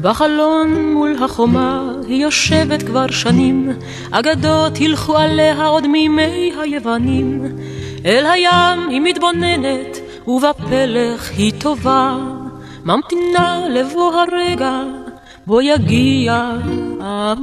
בחלון מול החומה היא יושבת כבר שנים, אגדות הלכו עליה עוד מימי היוונים. אל הים היא מתבוננת ובפלך היא טובה, ממתינה לבוא הרגע בו יגיע